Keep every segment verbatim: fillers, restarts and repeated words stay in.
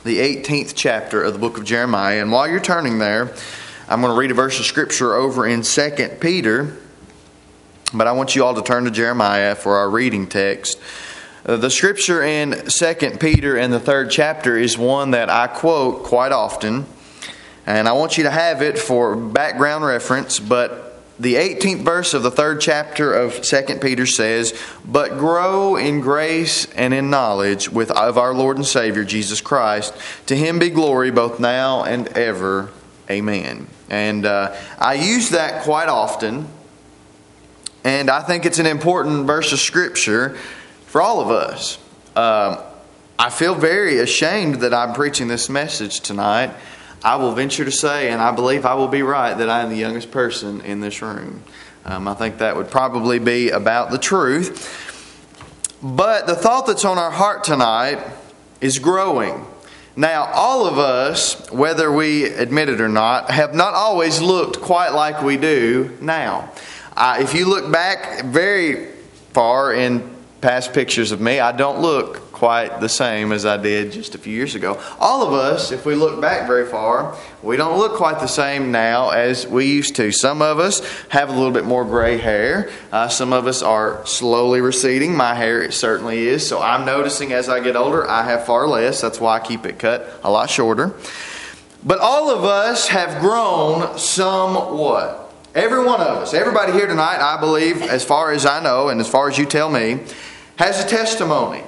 the eighteenth chapter of the book of Jeremiah. And while you're turning there, I'm going to read a verse of Scripture over in Second Peter. But I want you all to turn to Jeremiah for our reading text. Uh, the Scripture in Second Peter in the third chapter is one that I quote quite often. And I want you to have it for background reference. But the eighteenth verse of the third chapter of Second Peter says, "But grow in grace and in knowledge with of our Lord and Savior Jesus Christ. To Him be glory both now and ever. Amen." And uh, I use that quite often. And I think it's an important verse of Scripture for all of us. Um, I feel very ashamed that I'm preaching this message tonight. I will venture to say, and I believe I will be right, that I am the youngest person in this room. Um, I think that would probably be about the truth. But the thought that's on our heart tonight is growing. Now, all of us, whether we admit it or not, have not always looked quite like we do now. Uh, if you look back very far in past pictures of me, I don't look quite the same as I did just a few years ago. All of us, if we look back very far, we don't look quite the same now as we used to. Some of us have a little bit more gray hair. Uh, some of us are slowly receding. My hair certainly is. So I'm noticing as I get older, I have far less. That's why I keep it cut a lot shorter. But all of us have grown somewhat. Every one of us, everybody here tonight, I believe, as far as I know and as far as you tell me, has a testimony.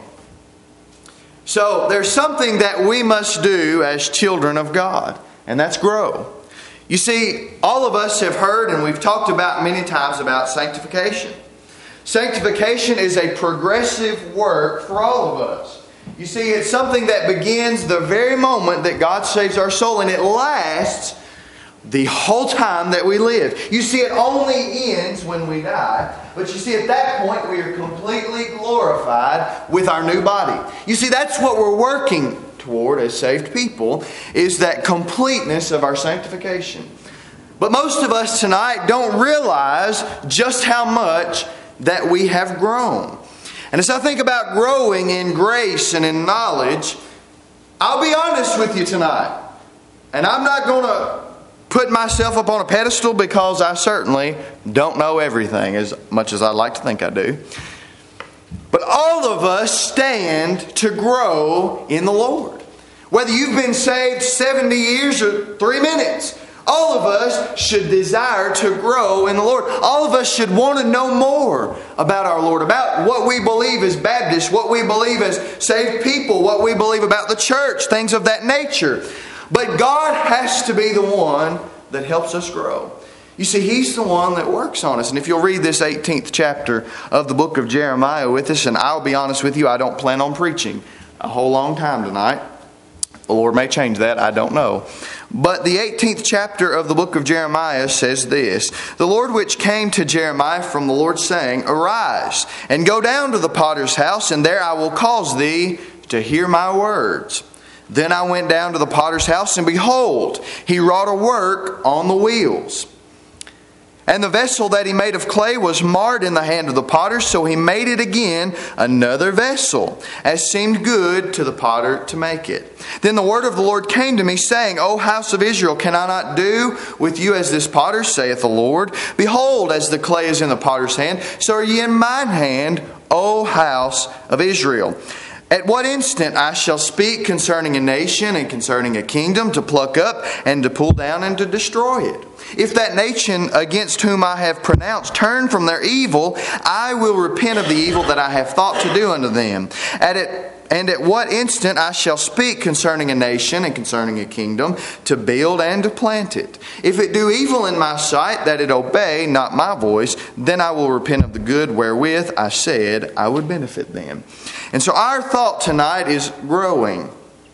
So there's something that we must do as children of God, and that's grow. You see, all of us have heard, and we've talked about many times about sanctification. Sanctification is a progressive work for all of us. You see, it's something that begins the very moment that God saves our soul, and it lasts the whole time that we live. You see, it only ends when we die. But you see, at that point, we are completely glorified with our new body. You see, that's what we're working toward as saved people, is that completeness of our sanctification. But most of us tonight don't realize just how much that we have grown. And as I think about growing in grace and in knowledge, I'll be honest with you tonight. And I'm not going to put myself up on a pedestal, because I certainly don't know everything as much as I'd like to think I do. But all of us stand to grow in the Lord. Whether you've been saved seventy years or three minutes, all of us should desire to grow in the Lord. All of us should want to know more about our Lord, about what we believe as Baptists, what we believe as saved people, what we believe about the church, things of that nature. But God has to be the one that helps us grow. You see, He's the one that works on us. And if you'll read this eighteenth chapter of the book of Jeremiah with us, and I'll be honest with you, I don't plan on preaching a whole long time tonight. The Lord may change that, I don't know. But the eighteenth chapter of the book of Jeremiah says this: "The Lord which came to Jeremiah from the Lord, saying, Arise, and go down to the potter's house, and there I will cause thee to hear my words. Then I went down to the potter's house, and behold, he wrought a work on the wheels. And the vessel that he made of clay was marred in the hand of the potter, so he made it again another vessel, as seemed good to the potter to make it. Then the word of the Lord came to me, saying, O house of Israel, can I not do with you as this potter, saith the Lord? Behold, as the clay is in the potter's hand, so are ye in mine hand, O house of Israel. At what instant I shall speak concerning a nation and concerning a kingdom, to pluck up and to pull down and to destroy it. If that nation against whom I have pronounced turn from their evil, I will repent of the evil that I have thought to do unto them. At it, and at what instant I shall speak concerning a nation and concerning a kingdom, to build and to plant it. If it do evil in my sight, that it obey not my voice, then I will repent of the good wherewith I said I would benefit them." And so our thought tonight is growing.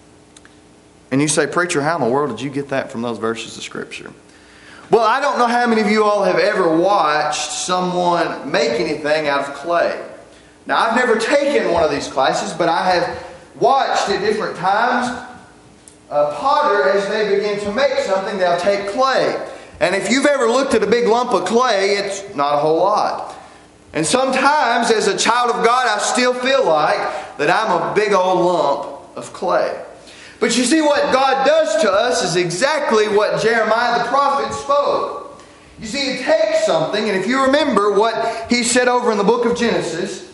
And you say, "Preacher, how in the world did you get that from those verses of Scripture?" Well, I don't know how many of you all have ever watched someone make anything out of clay. Now, I've never taken one of these classes, but I have watched at different times a potter, as they begin to make something, they'll take clay. And if you've ever looked at a big lump of clay, it's not a whole lot. And sometimes, as a child of God, I still feel like that I'm a big old lump of clay. But you see, what God does to us is exactly what Jeremiah the prophet spoke. You see, it takes something, and if you remember what he said over in the book of Genesis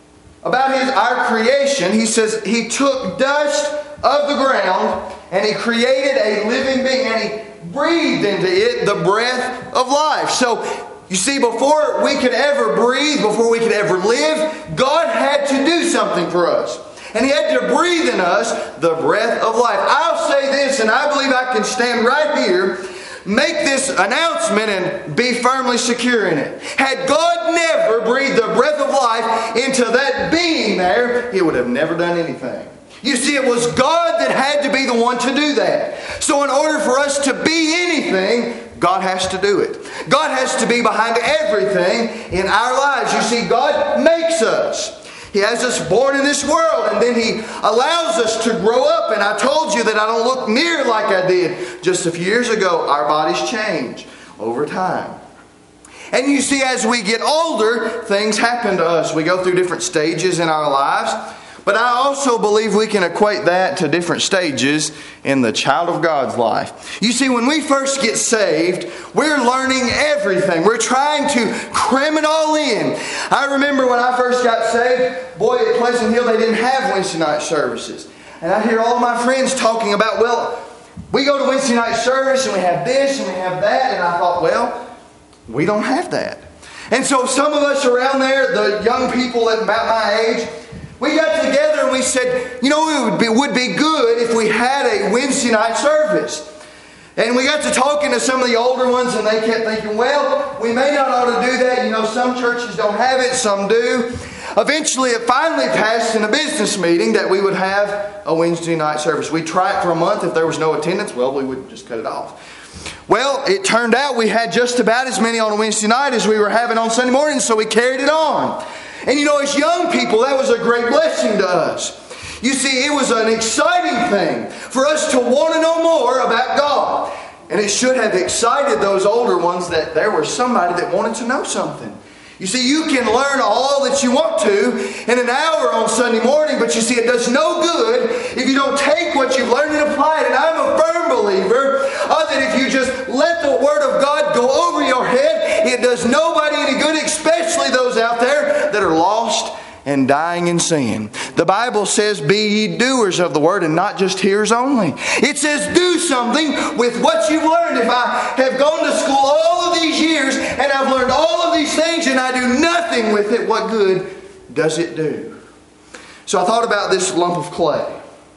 about his our creation, he says he took dust of the ground and he created a living being and he breathed into it the breath of life. So, you see, before we could ever breathe, before we could ever live, God had to do something for us. And He had to breathe in us the breath of life. I'll say this, and I believe I can stand right here, make this announcement and be firmly secure in it. Had God never breathed the breath of life into that being there, He would have never done anything. You see, it was God that had to be the one to do that. So in order for us to be anything, God has to do it. God has to be behind everything in our lives. You see, God makes us. He has us born in this world, and then He allows us to grow up. And I told you that I don't look near like I did just a few years ago. Our bodies change over time. And you see, as we get older, things happen to us. We go through different stages in our lives. But I also believe we can equate that to different stages in the child of God's life. You see, when we first get saved, we're learning everything. We're trying to cram it all in. I remember when I first got saved, boy, at Pleasant Hill, they didn't have Wednesday night services. And I hear all my friends talking about, well, we go to Wednesday night service and we have this and we have that. And I thought, well, we don't have that. And so some of us around there, the young people at about my age, we got together and we said, you know, it would be, would be good if we had a Wednesday night service. And we got to talking to some of the older ones, and they kept thinking, well, we may not ought to do that. You know, some churches don't have it, some do. Eventually, it finally passed in a business meeting that we would have a Wednesday night service. We'd try it for a month. If there was no attendance, well, we would just cut it off. Well, it turned out we had just about as many on a Wednesday night as we were having on Sunday morning, so we carried it on. And you know, as young people, that was a great blessing to us. You see, it was an exciting thing for us to want to know more about God. And it should have excited those older ones that there was somebody that wanted to know something. You see, you can learn all that you want to in an hour on Sunday morning, but you see, it does no good if you don't take what you've learned and apply it. And I'm a firm believer uh, that if you just let the Word of God go over your head, it does nobody any good, especially those out there that are lost and dying in sin. The Bible says, be ye doers of the Word and not just hearers only. It says, do something with what you've learned. If I have gone to school all of these years and I've learned all of these things and I do nothing with it, what good does it do? So I thought about this lump of clay.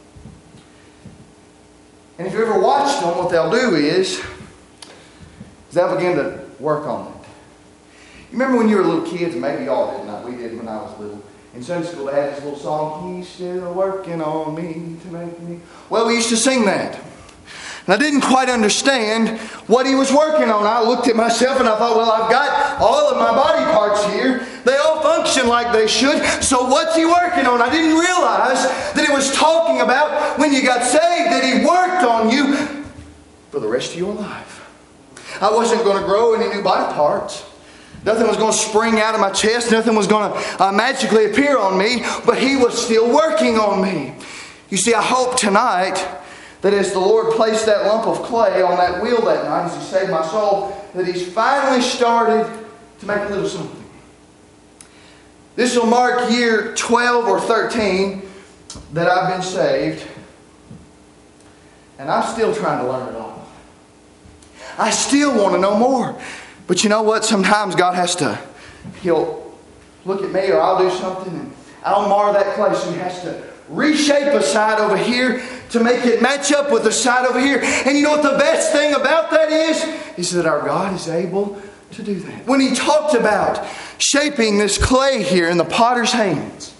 And if you ever watched them, what they'll do is, is they'll begin to work on it. You remember when you were little kids, and maybe y'all did not, we did when I was little. In Sunday school they had this little song, He's still working on me to make me. Well, we used to sing that. And I didn't quite understand what He was working on. I looked at myself and I thought, well, I've got all of my body parts here. They all function like they should. So what's He working on? I didn't realize that it was talking about when you got saved, that He worked on you for the rest of your life. I wasn't going to grow any new body parts. Nothing was going to spring out of my chest. Nothing was going to uh, magically appear on me. But He was still working on me. You see, I hope tonight that as the Lord placed that lump of clay on that wheel that night, as He saved my soul, that He's finally started to make a little something. This will mark year twelve or thirteen that I've been saved. And I'm still trying to learn it all. I still want to know more. But you know what? Sometimes God has to, He'll look at me or I'll do something and I'll mar that clay. So He has to reshape a side over here to make it match up with the side over here. And you know what the best thing about that is? Is that our God is able to do that. When He talked about shaping this clay here in the potter's hands,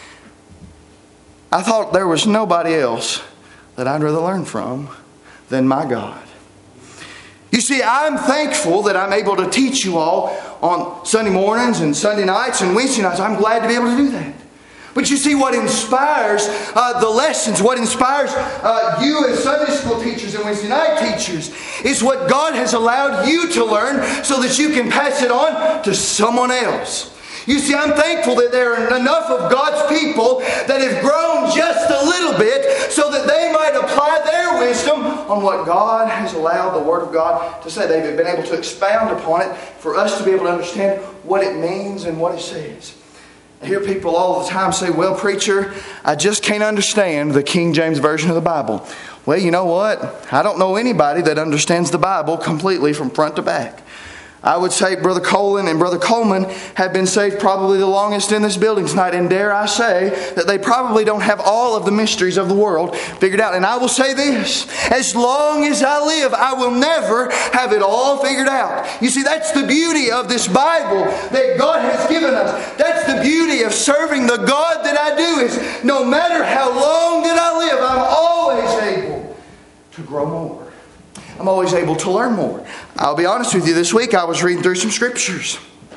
I thought there was nobody else that I'd rather learn from than my God. You see, I'm thankful that I'm able to teach you all on Sunday mornings and Sunday nights and Wednesday nights. I'm glad to be able to do that. But you see, what inspires uh, the lessons, what inspires uh, you as Sunday school teachers and Wednesday night teachers is what God has allowed you to learn so that you can pass it on to someone else. You see, I'm thankful that there are enough of God's people that have grown just a little bit so that they might apply their wisdom on what God has allowed the Word of God to say. They've been able to expound upon it for us to be able to understand what it means and what it says. I hear people all the time say, well, preacher, I just can't understand the King James Version of the Bible. Well, you know what? I don't know anybody that understands the Bible completely from front to back. I would say Brother Colin and Brother Coleman have been saved probably the longest in this building tonight. And dare I say that they probably don't have all of the mysteries of the world figured out. And I will say this, as long as I live, I will never have it all figured out. You see, that's the beauty of this Bible that God has given us. That's the beauty of serving the God that I do, is no matter how long that I live, I'm always able to grow more. I'm always able to learn more. I'll be honest with you, this week I was reading through some scriptures.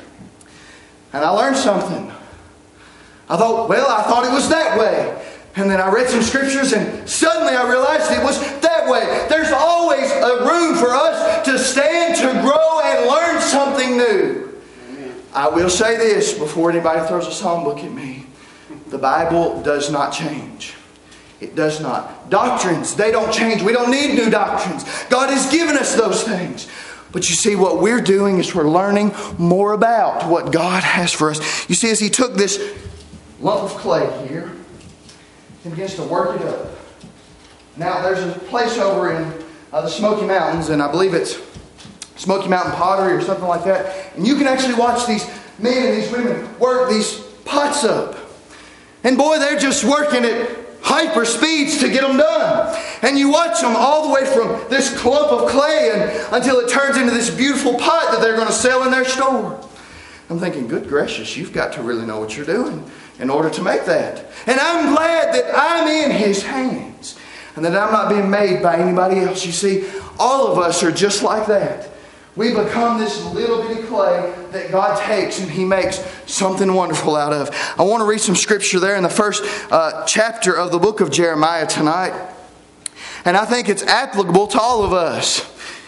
And I learned something. I thought, well, I thought it was that way. And then I read some scriptures and suddenly I realized it was that way. There's always a room for us to stand, to grow, and learn something new. Amen. I will say this before anybody throws a songbook at me. The Bible does not change. It does not. Doctrines, they don't change. We don't need new doctrines. God has given us those things. But you see, what we're doing is we're learning more about what God has for us. You see, as he took this lump of clay here and begins to work it up. Now, there's a place over in uh, the Smoky Mountains, and I believe it's Smoky Mountain Pottery or something like that. And you can actually watch these men and these women work these pots up. And boy, they're just working it hyper speeds to get them done. And you watch them all the way from this clump of clay and until it turns into this beautiful pot that they're going to sell in their store. I'm thinking, good gracious, you've got to really know what you're doing in order to make that. And I'm glad that I'm in His hands and that I'm not being made by anybody else. You see, all of us are just like that. We become this little bitty clay that God takes and He makes something wonderful out of. I want to read some scripture there in the first uh, chapter of the book of Jeremiah tonight. And I think it's applicable to all of us.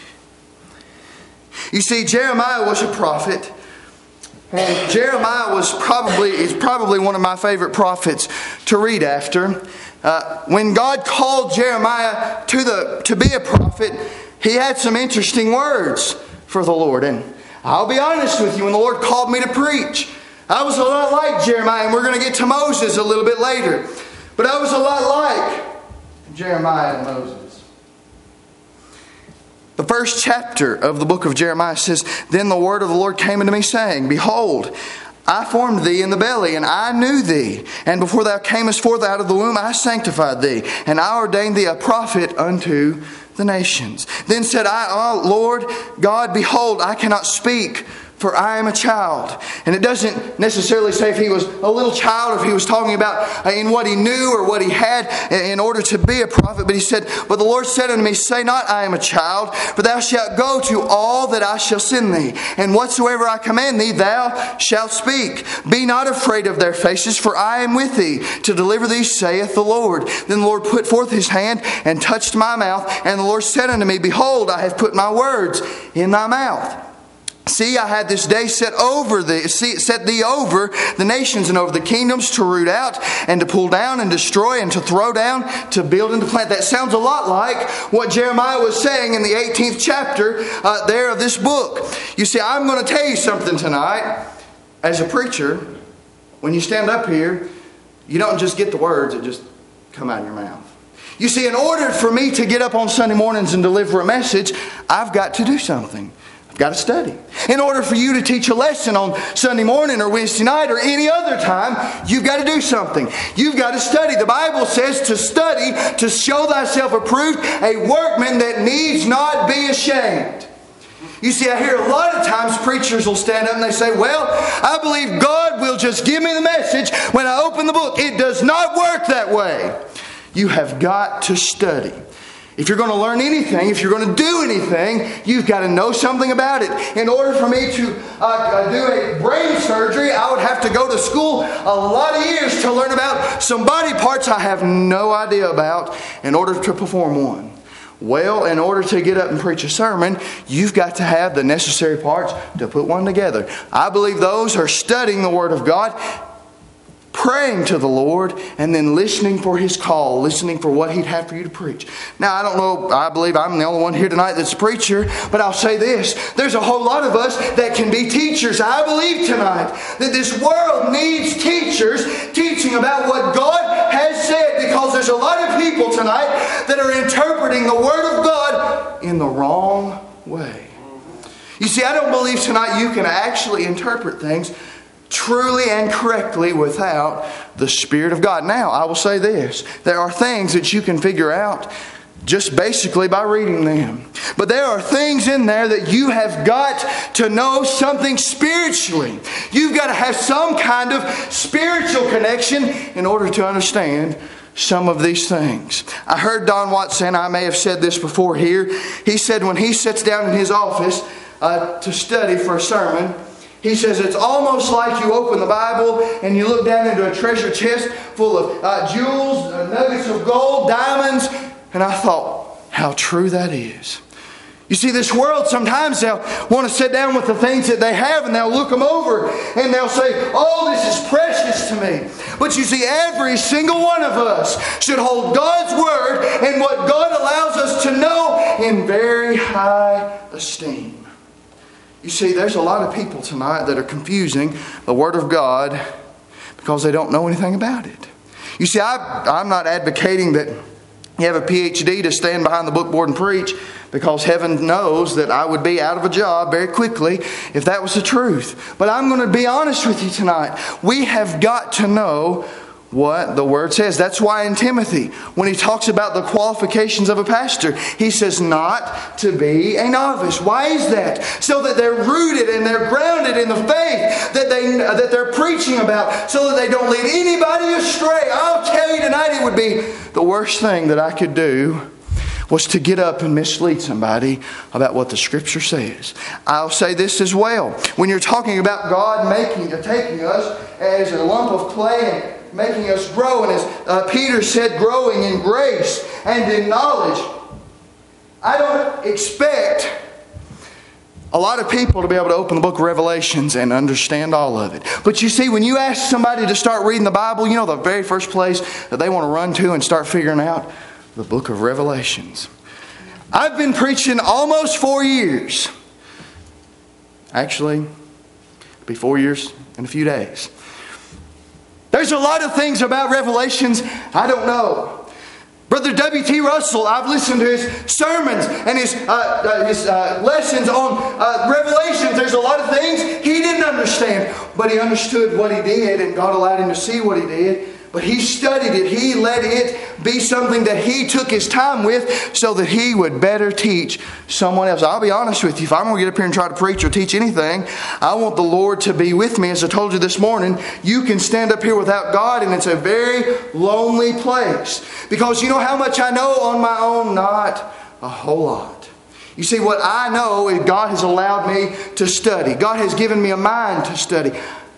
You see, Jeremiah was a prophet. And Jeremiah was probably is probably one of my favorite prophets to read after. Uh, when God called Jeremiah to the to be a prophet, he had some interesting words for the Lord. And I'll be honest with you, when the Lord called me to preach, I was a lot like Jeremiah, and we're going to get to Moses a little bit later. But I was a lot like Jeremiah and Moses. The first chapter of the book of Jeremiah says, Then the word of the Lord came unto me, saying, Behold, I formed thee in the belly, and I knew thee. And before thou camest forth out of the womb, I sanctified thee, and I ordained thee a prophet unto the nations. Then said I, Oh Lord God, behold, I cannot speak, for I am a child. And it doesn't necessarily say if he was a little child or if he was talking about in what he knew or what he had in order to be a prophet. But he said, But the Lord said unto me, Say not, I am a child, for thou shalt go to all that I shall send thee. And whatsoever I command thee, thou shalt speak. Be not afraid of their faces, for I am with thee to deliver thee, saith the Lord. Then the Lord put forth his hand and touched my mouth. And the Lord said unto me, Behold, I have put my words in thy mouth. See, I had this day set over thee, set thee over the nations and over the kingdoms to root out and to pull down and destroy and to throw down, to build and to plant. That sounds a lot like what Jeremiah was saying in the eighteenth chapter uh, there of this book. You see, I'm going to tell you something tonight. As a preacher, when you stand up here, you don't just get the words that just come out of your mouth. You see, in order for me to get up on Sunday mornings and deliver a message, I've got to do something. Got to study. In order for you to teach a lesson on Sunday morning or Wednesday night or any other time, you've got to do something. You've got to study. The Bible says to study, to show thyself approved, a workman that needs not be ashamed. You see, I hear a lot of times preachers will stand up and they say, well, I believe God will just give me the message when I open the book. It does not work that way. You have got to study. If you're going to learn anything, if you're going to do anything, you've got to know something about it. In order for me to uh, do a brain surgery, I would have to go to school a lot of years to learn about some body parts I have no idea about in order to perform one. Well, in order to get up and preach a sermon, you've got to have the necessary parts to put one together. I believe those are studying the Word of God, praying to the Lord, and then listening for His call, listening for what He'd have for you to preach. Now, I don't know, I believe I'm the only one here tonight that's a preacher, but I'll say this. There's a whole lot of us that can be teachers. I believe tonight that this world needs teachers teaching about what God has said, because there's a lot of people tonight that are interpreting the Word of God in the wrong way. You see, I don't believe tonight you can actually interpret things truly and correctly without the Spirit of God. Now, I will say this. There are things that you can figure out just basically by reading them. But there are things in there that you have got to know something spiritually. You've got to have some kind of spiritual connection in order to understand some of these things. I heard Don Watson, I may have said this before here. He said when he sits down in his office uh, to study for a sermon, he says it's almost like you open the Bible and you look down into a treasure chest full of uh, jewels, uh, nuggets of gold, diamonds. And I thought, how true that is. You see, this world, sometimes they'll want to sit down with the things that they have and they'll look them over and they'll say, oh, this is precious to me. But you see, every single one of us should hold God's Word and what God allows us to know in very high esteem. You see, there's a lot of people tonight that are confusing the Word of God because they don't know anything about it. You see, I, I'm not advocating that you have a P H D to stand behind the bookboard and preach, because heaven knows that I would be out of a job very quickly if that was the truth. But I'm going to be honest with you tonight. We have got to know what the Word says. That's why in Timothy, when he talks about the qualifications of a pastor, he says not to be a novice. Why is that? So that they're rooted and they're grounded in the faith that, they, that they're preaching about, so that they don't lead anybody astray. I'll tell you tonight, it would be the worst thing that I could do was to get up and mislead somebody about what the Scripture says. I'll say this as well. When you're talking about God making, taking us as a lump of clay and making us grow, and as uh, Peter said, growing in grace and in knowledge, I don't expect a lot of people to be able to open the book of Revelations and understand all of it. But you see, when you ask somebody to start reading the Bible, you know the very first place that they want to run to and start figuring out? The book of Revelations. I've been preaching almost four years. Actually, it'll be four years in a few days. There's a lot of things about Revelations I don't know. Brother W T Russell, I've listened to his sermons and his, uh, uh, his uh, lessons on uh, Revelations. There's a lot of things he didn't understand, but he understood what he did, and God allowed him to see what he did. But he studied it. He let it be something that he took his time with so that he would better teach someone else. I'll be honest with you. If I'm going to get up here and try to preach or teach anything, I want the Lord to be with me. As I told you this morning, you can stand up here without God and it's a very lonely place. Because you know how much I know on my own? Not a whole lot. You see, what I know is God has allowed me to study. God has given me a mind to study.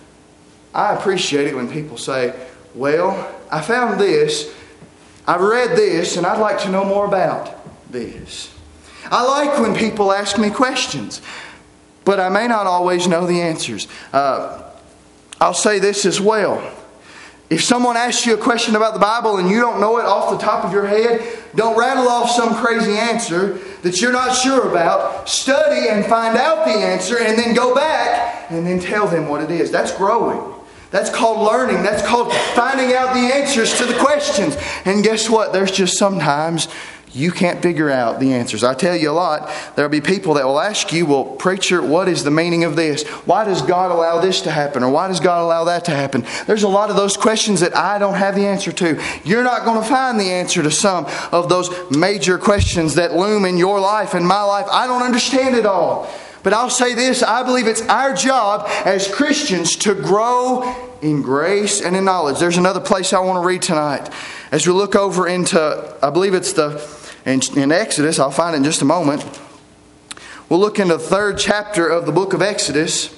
I appreciate it when people say, well, I found this, I've read this, and I'd like to know more about this. I like when people ask me questions, but I may not always know the answers. Uh, I'll say this as well. If someone asks you a question about the Bible and you don't know it off the top of your head, don't rattle off some crazy answer that you're not sure about. Study and find out the answer and then go back and then tell them what it is. That's growing. That's called learning. That's called finding out the answers to the questions. And guess what? There's just sometimes you can't figure out the answers. I tell you a lot, there'll be people that will ask you, well, preacher, what is the meaning of this? Why does God allow this to happen? Or why does God allow that to happen? There's a lot of those questions that I don't have the answer to. You're not going to find the answer to some of those major questions that loom in your life and my life. I don't understand it all. But I'll say this, I believe it's our job as Christians to grow in grace and in knowledge. There's another place I want to read tonight. As we look over into, I believe it's the, in, in Exodus, I'll find it in just a moment. We'll look into the third chapter of the book of Exodus.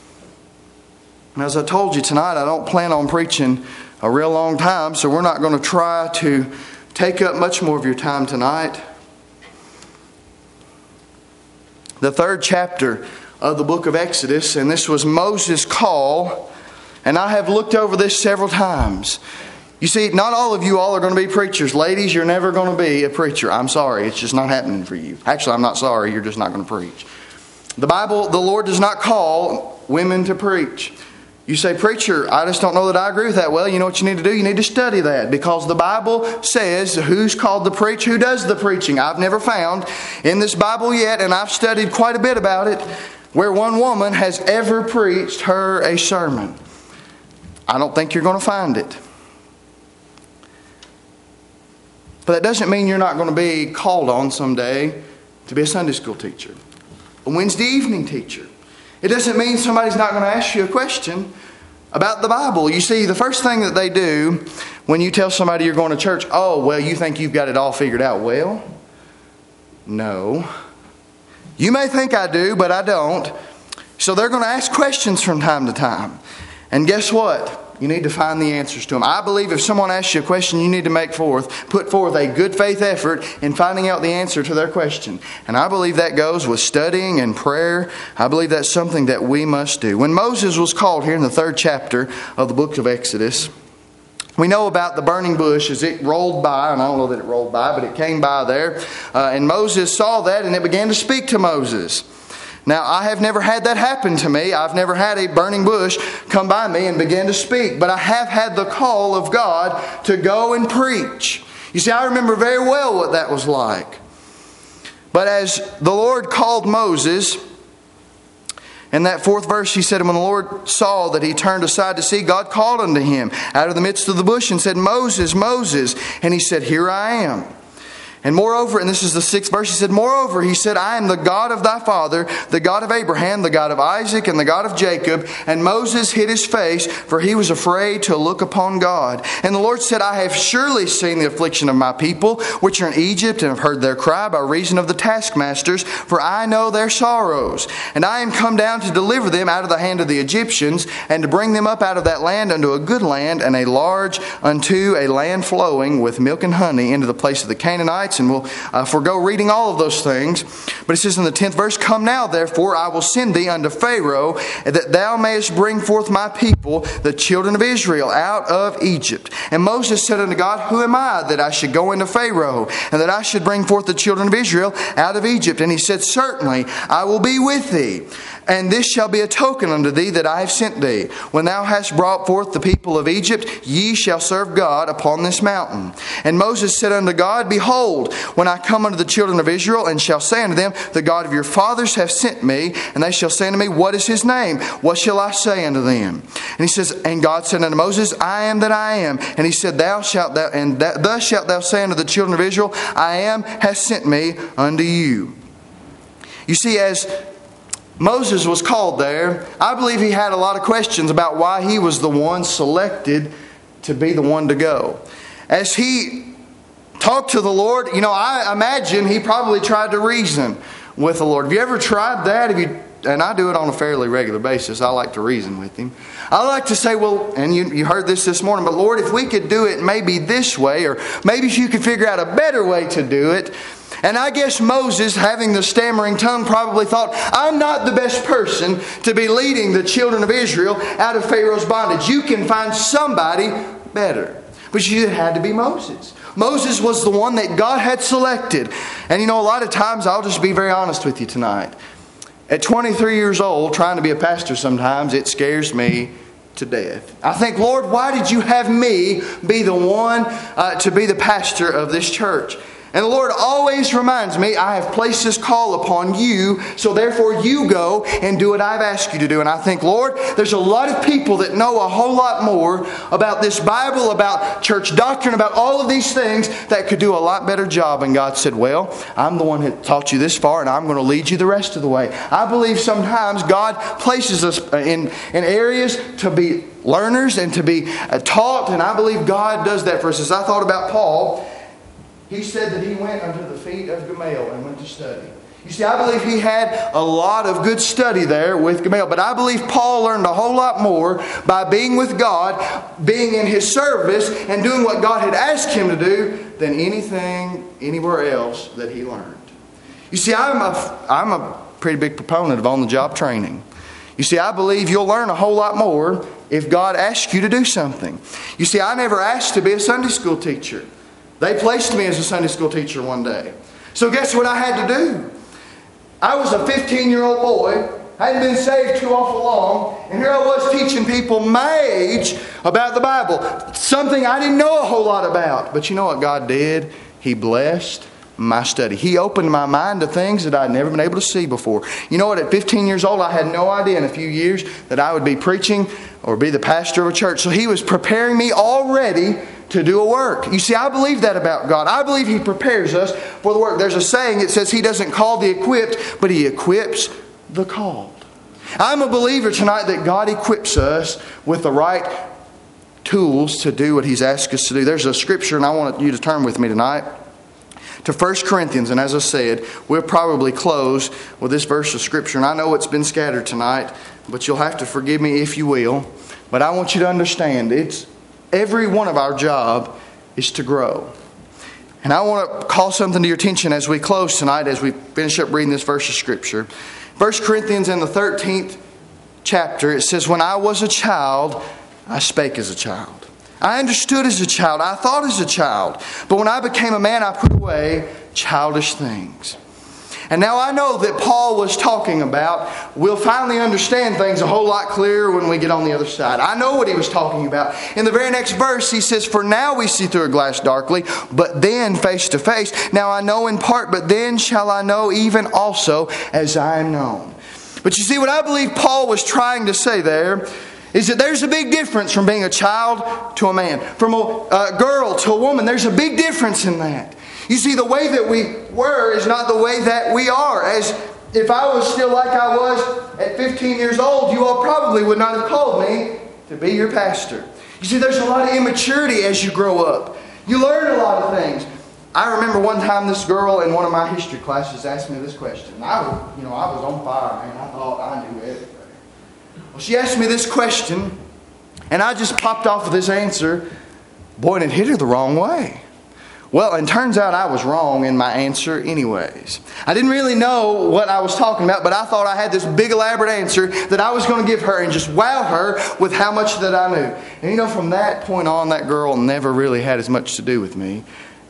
And as I told you tonight, I don't plan on preaching a real long time, so we're not going to try to take up much more of your time tonight. the third chapter of the book of Exodus, and this was Moses' call, and I have looked over this several times. You see, not all of you all are going to be preachers. Ladies, you're never going to be a preacher. I'm sorry, it's just not happening for you. Actually, I'm not sorry, you're just not going to preach. The Bible, the Lord does not call women to preach. You say, preacher, I just don't know that I agree with that. Well, you know what you need to do? You need to study that, because the Bible says who's called to preach, who does the preaching. I've never found in this Bible yet, and I've studied quite a bit about it, where one woman has ever preached her a sermon. I don't think you're going to find it. But that doesn't mean you're not going to be called on someday to be a Sunday school teacher, a Wednesday evening teacher. It doesn't mean somebody's not going to ask you a question about the Bible. You see, the first thing that they do when you tell somebody you're going to church, oh, well, you think you've got it all figured out. Well, no. You may think I do, but I don't. So they're going to ask questions from time to time. And guess what? You need to find the answers to them. I believe if someone asks you a question, you need to make forth, put forth a good faith effort in finding out the answer to their question. And I believe that goes with studying and prayer. I believe that's something that we must do. When Moses was called here in the third chapter of the book of Exodus, we know about the burning bush as it rolled by, and I don't know that it rolled by, but it came by there. Uh, and Moses saw that, and it began to speak to Moses. Now, I have never had that happen to me. I've never had a burning bush come by me and begin to speak. But I have had the call of God to go and preach. You see, I remember very well what that was like. But as the Lord called Moses, in that fourth verse, he said, when the Lord saw that he turned aside to see, God called unto him out of the midst of the bush and said, Moses, Moses. And he said, here I am. And moreover, and this is the sixth verse, he said, moreover, he said, I am the God of thy father, the God of Abraham, the God of Isaac, and the God of Jacob. And Moses hid his face, for he was afraid to look upon God. And the Lord said, I have surely seen the affliction of my people, which are in Egypt, and have heard their cry by reason of the taskmasters, for I know their sorrows. And I am come down to deliver them out of the hand of the Egyptians, and to bring them up out of that land unto a good land, and a large unto a land flowing with milk and honey, into the place of the Canaanites. And we'll uh, forego reading all of those things. But it says in the tenth verse, come now, therefore, I will send thee unto Pharaoh, that thou mayest bring forth my people, the children of Israel, out of Egypt. And Moses said unto God, who am I that I should go into Pharaoh, and that I should bring forth the children of Israel out of Egypt? And he said, certainly I will be with thee. And this shall be a token unto thee that I have sent thee. When thou hast brought forth the people of Egypt, ye shall serve God upon this mountain. And Moses said unto God, behold, when I come unto the children of Israel, and shall say unto them, the God of your fathers hath sent me, and they shall say unto me, what is his name? What shall I say unto them? And he says, and God said unto Moses, I am that I am. And he said, thou shalt thou, and that, thus shalt thou say unto the children of Israel, I am hath sent me unto you. You see, as Moses was called there, I believe he had a lot of questions about why he was the one selected to be the one to go. As he talked to the Lord, you know, I imagine he probably tried to reason with the Lord. Have you ever tried that? Have you? And I do it on a fairly regular basis. I like to reason with him. I like to say, well, and you, you heard this this morning, but Lord, if we could do it maybe this way, or maybe if you could figure out a better way to do it. And I guess Moses, having the stammering tongue, probably thought, I'm not the best person to be leading the children of Israel out of Pharaoh's bondage. You can find somebody better. But it had to be Moses. Moses was the one that God had selected. And you know, a lot of times, I'll just be very honest with you tonight. At twenty-three years old, trying to be a pastor sometimes, it scares me to death. I think, Lord, why did you have me be the one uh, to be the pastor of this church? And the Lord always reminds me, I have placed this call upon you, so therefore you go and do what I've asked you to do. And I think, Lord, there's a lot of people that know a whole lot more about this Bible, about church doctrine, about all of these things that could do a lot better job. And God said, well, I'm the one that taught you this far, and I'm going to lead you the rest of the way. I believe sometimes God places us in, in areas to be learners and to be taught, and I believe God does that for us. As I thought about Paul, he said that he went unto the feet of Gamaliel and went to study. You see, I believe he had a lot of good study there with Gamaliel. But I believe Paul learned a whole lot more by being with God, being in His service, and doing what God had asked him to do than anything anywhere else that he learned. You see, I'm a, I'm a pretty big proponent of on-the-job training. You see, I believe you'll learn a whole lot more if God asks you to do something. You see, I never asked to be a Sunday school teacher. They placed me as a Sunday school teacher one day. So guess what I had to do? I was a fifteen-year-old boy, hadn't been saved too awful long, and here I was teaching people my age about the Bible. Something I didn't know a whole lot about. But you know what God did? He blessed my study. He opened my mind to things that I'd never been able to see before. You know what? At fifteen years old, I had no idea in a few years that I would be preaching or be the pastor of a church. So He was preparing me already to do a work. You see, I believe that about God. I believe He prepares us for the work. There's a saying that says He doesn't call the equipped, but He equips the called. I'm a believer tonight that God equips us with the right tools to do what He's asked us to do. There's a scripture, and I want you to turn with me tonight to First Corinthians. And as I said, we'll probably close with this verse of scripture. And I know it's been scattered tonight, but you'll have to forgive me if you will. But I want you to understand, it's every one of our job is to grow. And I want to call something to your attention as we close tonight, as we finish up reading this verse of scripture. First Corinthians in the thirteenth chapter, it says, "When I was a child, I spake as a child. I understood as a child. I thought as a child. But when I became a man, I put away childish things." And now I know that Paul was talking about, we'll finally understand things a whole lot clearer when we get on the other side. I know what he was talking about. In the very next verse, he says, "For now we see through a glass darkly, but then face to face. Now I know in part, but then shall I know even also as I am known." But you see, what I believe Paul was trying to say there is that there's a big difference from being a child to a man. From a, a girl to a woman, there's a big difference in that. You see, the way that we were is not the way that we are. As if I was still like I was at fifteen years old, you all probably would not have called me to be your pastor. You see, there's a lot of immaturity as you grow up. You learn a lot of things. I remember one time this girl in one of my history classes asked me this question. And I was, you know, I was on fire, man. I thought I knew everything. Well, she asked me this question, and I just popped off with this answer. Boy, and it hit her the wrong way. Well, and turns out I was wrong in my answer anyways. I didn't really know what I was talking about, but I thought I had this big elaborate answer that I was going to give her and just wow her with how much that I knew. And you know, from that point on, that girl never really had as much to do with me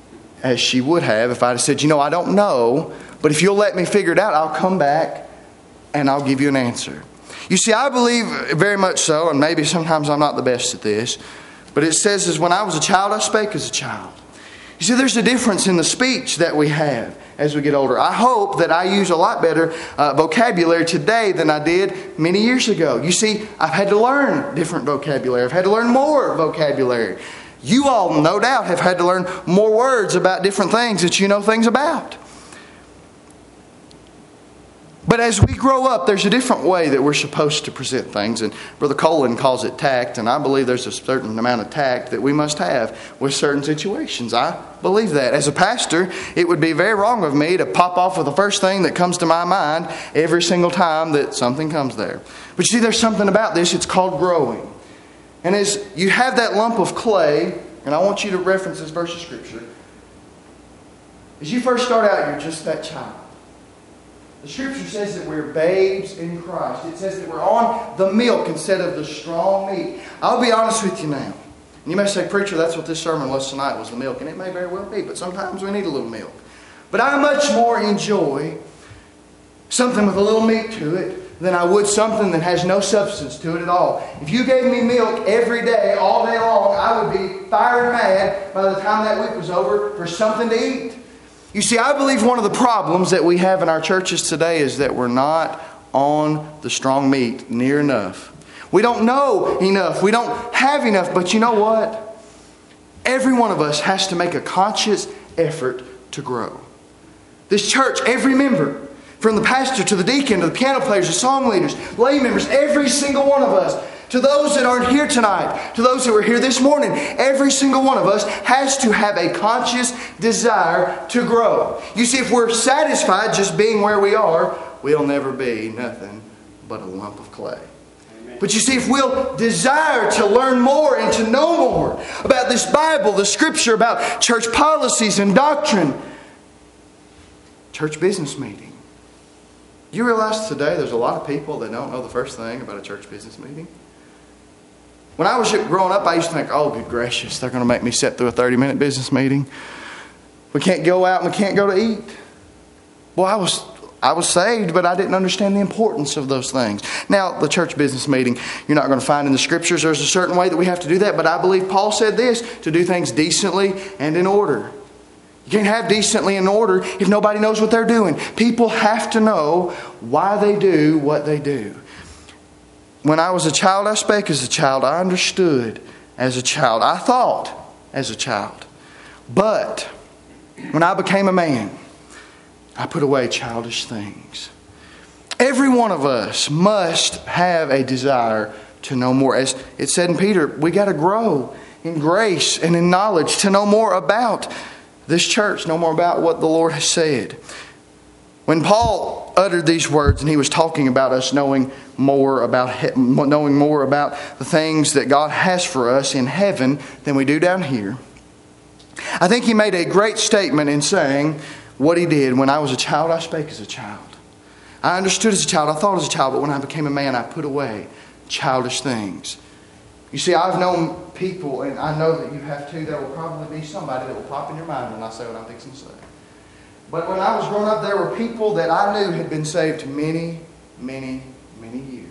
as she would have if I'd have said, you know, I don't know, but if you'll let me figure it out, I'll come back and I'll give you an answer. You see, I believe very much so, and maybe sometimes I'm not the best at this, but it says is when I was a child, I spake as a child. You see, there's a difference in the speech that we have as we get older. I hope that I use a lot better uh, vocabulary today than I did many years ago. You see, I've had to learn different vocabulary. I've had to learn more vocabulary. You all, no doubt, have had to learn more words about different things that you know things about. But as we grow up, there's a different way that we're supposed to present things. And Brother Colin calls it tact. And I believe there's a certain amount of tact that we must have with certain situations. I believe that. As a pastor, it would be very wrong of me to pop off with the first thing that comes to my mind every single time that something comes there. But you see, there's something about this. It's called growing. And as you have that lump of clay, and I want you to reference this verse of Scripture. As you first start out, you're just that child. The Scripture says that we're babes in Christ. It says that we're on the milk instead of the strong meat. I'll be honest with you now. And you may say, "Preacher, that's what this sermon was tonight, was the milk." And it may very well be, but sometimes we need a little milk. But I much more enjoy something with a little meat to it than I would something that has no substance to it at all. If you gave me milk every day, all day long, I would be fired mad by the time that week was over for something to eat. You see, I believe one of the problems that we have in our churches today is that we're not on the strong meat near enough. We don't know enough. We don't have enough. But you know what? Every one of us has to make a conscious effort to grow. This church, every member, from the pastor to the deacon to the piano players, the song leaders, lay members, every single one of us, to those that aren't here tonight, to those that were here this morning, every single one of us has to have a conscious desire to grow. You see, if we're satisfied just being where we are, we'll never be nothing but a lump of clay. Amen. But you see, if we'll desire to learn more and to know more about this Bible, the Scripture, about church policies and doctrine, church business meeting, You realize today there's a lot of people that don't know the first thing about a church business meeting? When I was growing up, I used to think, oh, good gracious, they're going to make me sit through a thirty-minute business meeting. We can't go out and we can't go to eat. Well, I was I was saved, but I didn't understand the importance of those things. Now, the church business meeting, you're not going to find in the Scriptures there's a certain way that we have to do that, but I believe Paul said this, to do things decently and in order. You can't have decently in order if nobody knows what they're doing. People have to know why they do what they do. When I was a child, I spake as a child. I understood as a child. I thought as a child. But when I became a man, I put away childish things. Every one of us must have a desire to know more. As it said in Peter, we got to grow in grace and in knowledge to know more about this church, know more about what the Lord has said. When Paul uttered these words and he was talking about us knowing more about knowing more about the things that God has for us in heaven than we do down here, I think he made a great statement in saying what he did. When I was a child, I spake as a child. I understood as a child, I thought as a child, but when I became a man, I put away childish things. You see, I've known people, and I know that you have too, there will probably be somebody that will pop in your mind when I say what I'm fixing to say. But when I was growing up, there were people that I knew had been saved many, many, many years.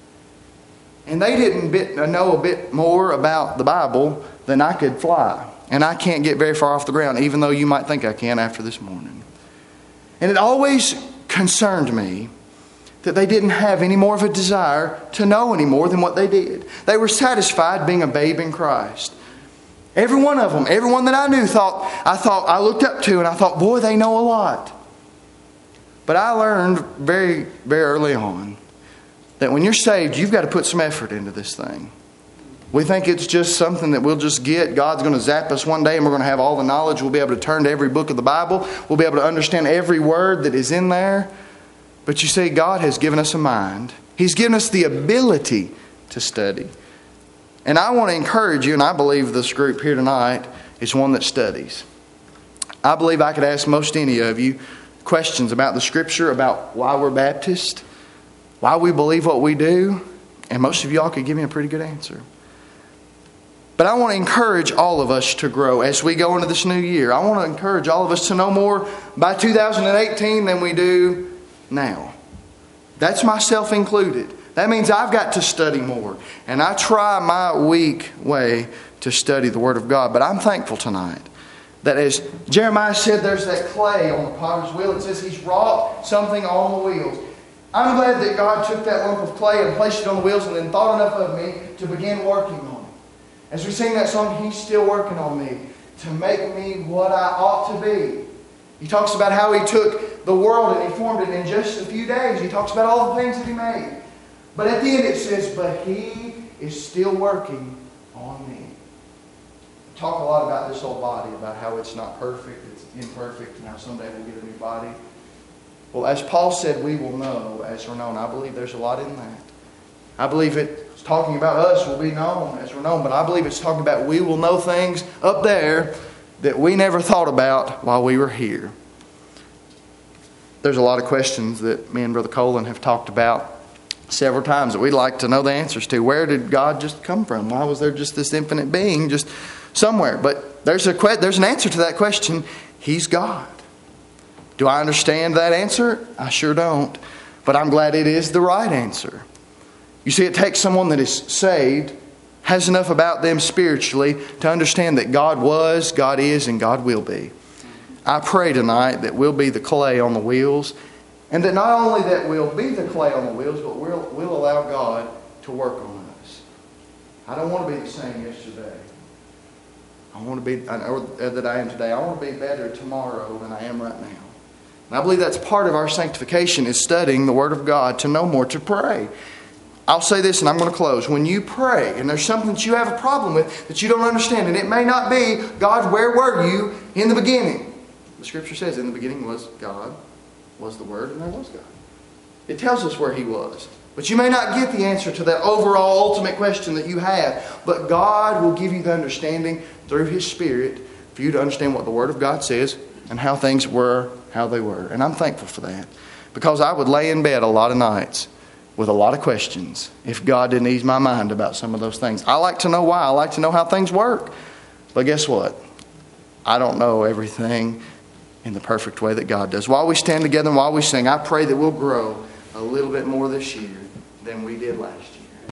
And they didn't bit, know a bit more about the Bible than I could fly. And I can't get very far off the ground, even though you might think I can after this morning. And it always concerned me that they didn't have any more of a desire to know any more than what they did. They were satisfied being a babe in Christ. Every one of them, everyone that I knew thought, I thought, I looked up to and I thought, boy, they know a lot. But I learned very, very early on that when you're saved, you've got to put some effort into this thing. We think it's just something that we'll just get. God's going to zap us one day and we're going to have all the knowledge. We'll be able to turn to every book of the Bible. We'll be able to understand every word that is in there. But you see, God has given us a mind. He's given us the ability to study. And I want to encourage you, and I believe this group here tonight is one that studies. I believe I could ask most any of you questions about the Scripture, about why we're Baptist, why we believe what we do, and most of y'all could give me a pretty good answer. But I want to encourage all of us to grow as we go into this new year. I want to encourage all of us to know more by two thousand eighteen than we do now. That's myself included. That means I've got to study more. And I try my weak way to study the Word of God. But I'm thankful tonight that as Jeremiah said, there's that clay on the potter's wheel. It says He's wrought something on the wheels. I'm glad that God took that lump of clay and placed it on the wheels and then thought enough of me to begin working on it. As we sing that song, He's still working on me to make me what I ought to be. He talks about how He took the world and He formed it in just a few days. He talks about all the things that He made. But at the end it says, but He is still working on me. We talk a lot about this old body, about how it's not perfect, it's imperfect, and how someday we'll get a new body. Well, as Paul said, we will know as we're known. I believe there's a lot in that. I believe it's talking about us will be known as we're known, but I believe it's talking about we will know things up there that we never thought about while we were here. There's a lot of questions that me and Brother Colin have talked about several times that we'd like to know the answers to. Where did God just come from? Why was there just this infinite being just somewhere? But there's a que- there's an answer to that question. He's God. Do I understand that answer? I sure don't. But I'm glad it is the right answer. You see, it takes someone that is saved, has enough about them spiritually to understand that God was, God is, and God will be. I pray tonight that we'll be the clay on the wheels, and that not only that we'll be the clay on the wheels, but we'll, we'll allow God to work on us. I don't want to be the same yesterday. I want to be, I know that I am today. I want to be better tomorrow than I am right now. And I believe that's part of our sanctification is studying the Word of God to know more, to pray. I'll say this and I'm going to close. When you pray and there's something that you have a problem with that you don't understand, and it may not be, God, where were you in the beginning? The Scripture says in the beginning was God, was the Word, and there was God. It tells us where He was. But you may not get the answer to that overall ultimate question that you have. But God will give you the understanding through His Spirit for you to understand what the Word of God says and how things were, how they were. And I'm thankful for that. Because I would lay in bed a lot of nights with a lot of questions if God didn't ease my mind about some of those things. I like to know why. I like to know how things work. But guess what? I don't know everything in the perfect way that God does. While we stand together and while we sing, I pray that we'll grow a little bit more this year than we did last year.